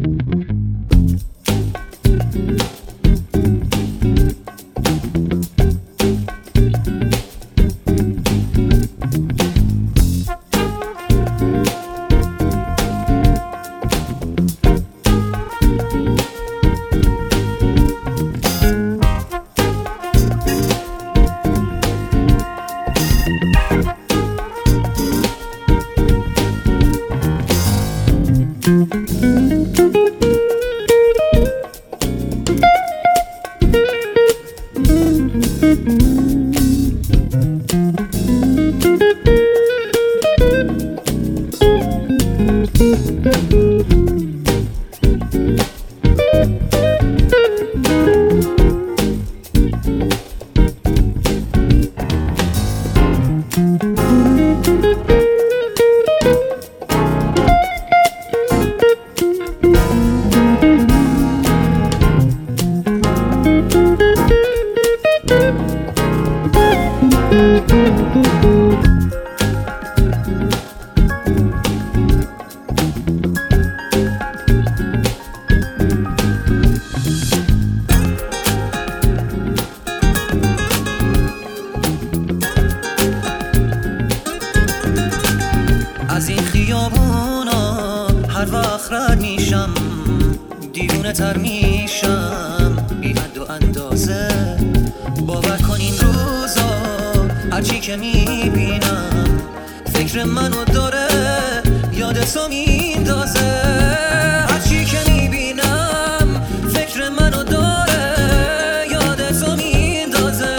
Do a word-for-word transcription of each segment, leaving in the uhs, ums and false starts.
از این خیابونا هر وقت رد میشم دیوونه تر میشم بی حد و اندازه. باور کن این روزا هرچی که میبینم فکر منو داره یادتو میندازه. هرچی که میبینم فکر منو داره یادتو میندازه.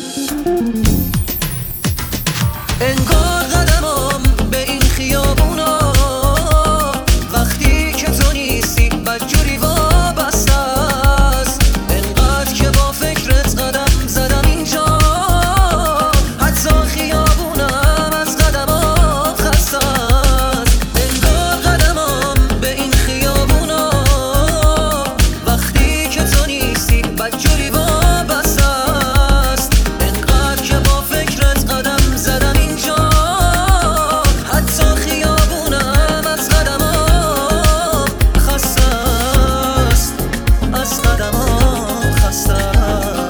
انگار قدمم به این خیابونا وقتی که تو نیستی بدجوری وابسته است. انقدر که با فکرت قدم زدم اینجا حتی خیابونم از قدمات خسته است. انگار قدمم به این خیابونا وقتی که تو نیستی بدجوری وابسته است. انقدر که با فکرت قدم زدم اینجا حتی خیابونم از قدمات خسته است. از قدمات خسته است.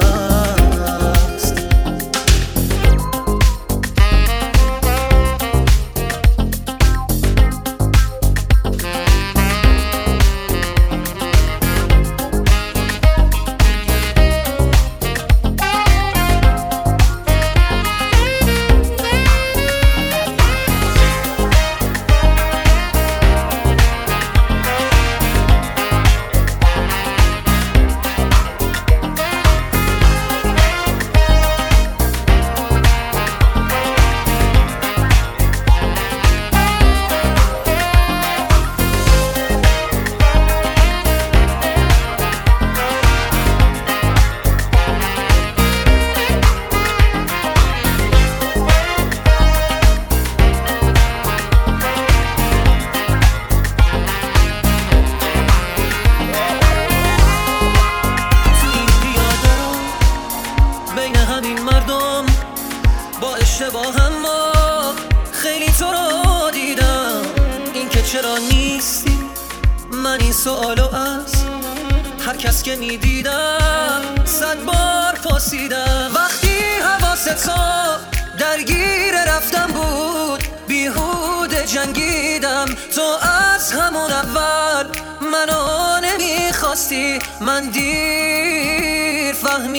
همین مردم با اشتباه اما خیلی تو رو دیدم. این که چرا نیستی من این سوالو از هر کس که میدیدم صد بار پرسیدم. وقتی حواست درگیر رفتم بود بیهوده جنگیدم. تو از همون اول منو نمیخواستی من دیر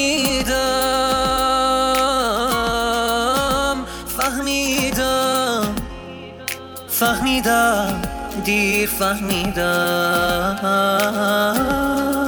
فهمیدم فهمیدم فهمیدم دیر فهمیدم.